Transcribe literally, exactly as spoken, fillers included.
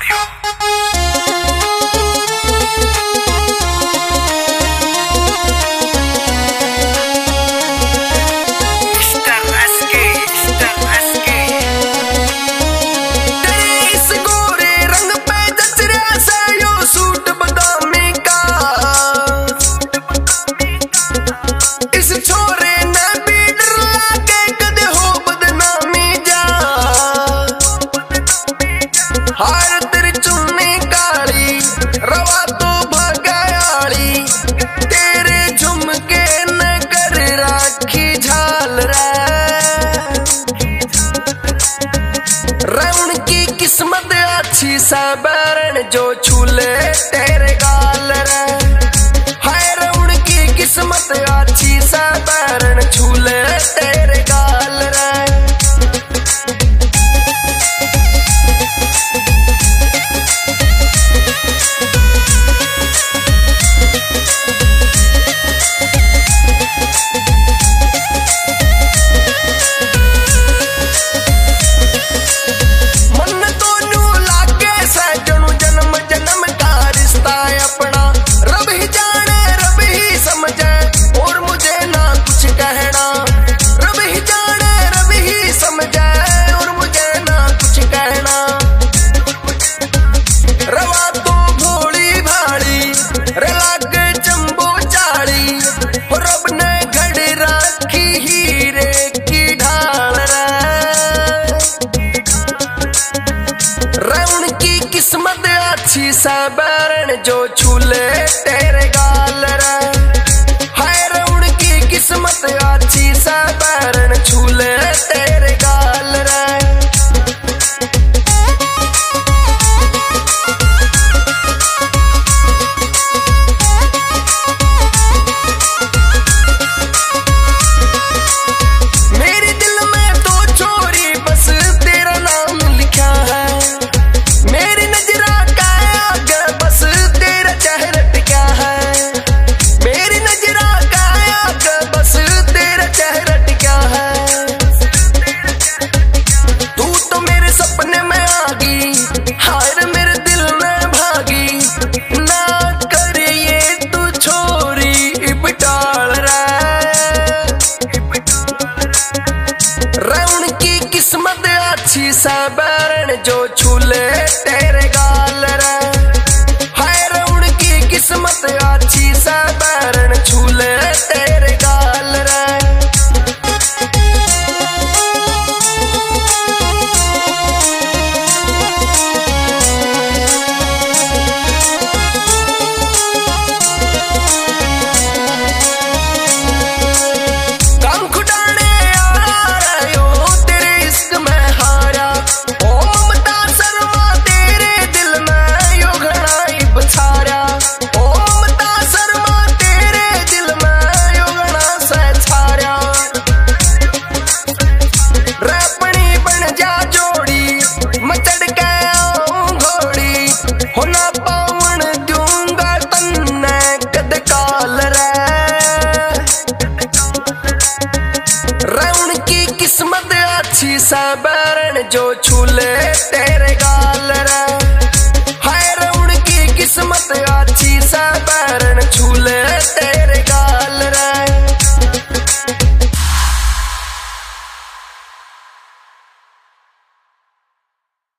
हार तेरी चुन्नी काली रवा तो भगायाली, तेरे झुमके न कर राखी झाल रौन की किस्मत अच्छी सबरण जो छूले तेरे गाल रे। हाय रौन की किस्मत अच्छी सबरण छूले तेरे गाल रे। किस्मत अच्छी सबरण जो छूले तेरे गाल रे। हाय रौन की किस्मत अच्छी सबरण छूले तेरे गाल रे। मेरे दिल में तो छोरी बस तेरा नाम लिखा है, मेरी नजरा का आगे बस तेरा चेहरा टिका है। मेरी नजरा का आगे बस तेरा चेहरा टिका है। तू तो मेरे सपने में आ गई, हाय मेरे दिल में भागी, ना कर ये तू छोरी बिटाल रौन की किस्मत अच्छी सबरण जो छूले